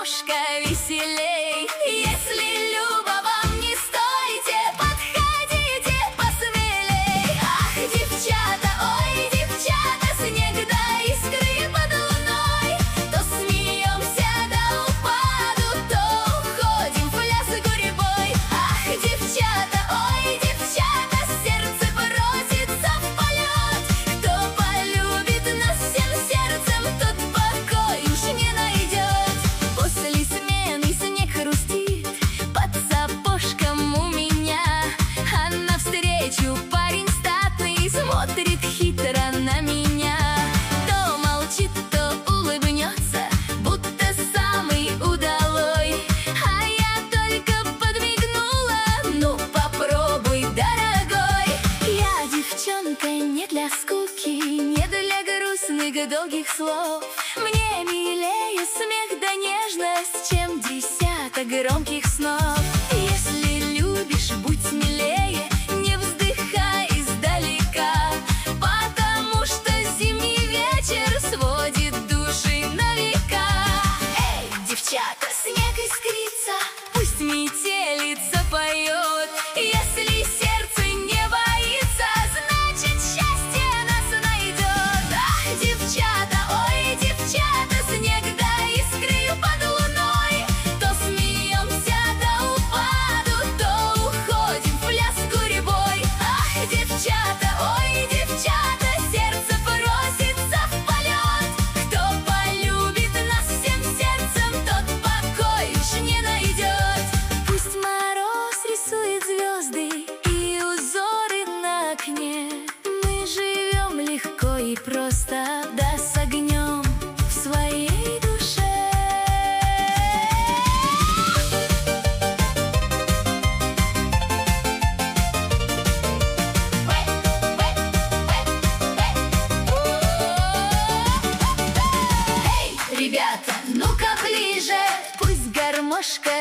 гармошка веселей. Если Люба вам не стойте, подходите посмелей. Ах, девчата, ой, девчата, снег да искры под луной. То смеемся до упаду, то уходим в пляс гурьбой. Ах, девчата, ой, девчата, сердце просится в полет. Кто полюбит нас всем сердцем, тот покой уж не найдет. После смены снег хрустит под сапожком у меня, а навстречу парень статный смотрит хитро на меня. То молчит, то улыбнется, будто самый удалой, а я только подмигнула: ну попробуй, дорогой. Я девчонка не для скуки, не для грустных долгих слов. Мне милее смех да нежность, чем десяток громких снов. Если любишь, будь смелее, не вздыхай издалека, потому что зимний вечер сводит души на века. Эй, девчата, снег искрится, пусть метелица поет. Если сердце не боится, значит счастье нас найдет. Ах, девчата, ой, девчата, снег да искры под луной. То смеемся до упаду, то уходим в пляс гурьбой. Ах, девчата, ой, девчата, сердце просится в полет. Кто полюбит нас всем сердцем, тот покой уж не найдет. Пусть мороз рисует звезды и узоры на окне, мы живем легко и просто, да с огнем в своей душе. Эй, ребята, ну-ка ближе, пусть гармошка